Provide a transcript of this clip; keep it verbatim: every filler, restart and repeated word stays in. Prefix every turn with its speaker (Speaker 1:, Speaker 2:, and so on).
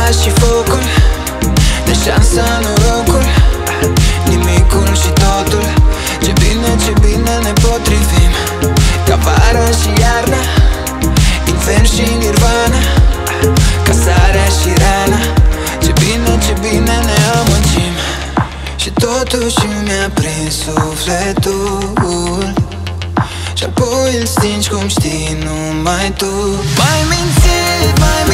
Speaker 1: apa și focul, de șansă norocul, nimicul și totul. Ce bine, ce bine ne potrivim, ca vara și iarna, infern și nirvana, ca sarea și rana. Ce bine, ce bine ne amăgim. Și totuși mi-a prins sufletul, și apoi îl stingi cum știi numai tu. M-ai mințit, m-ai mințit,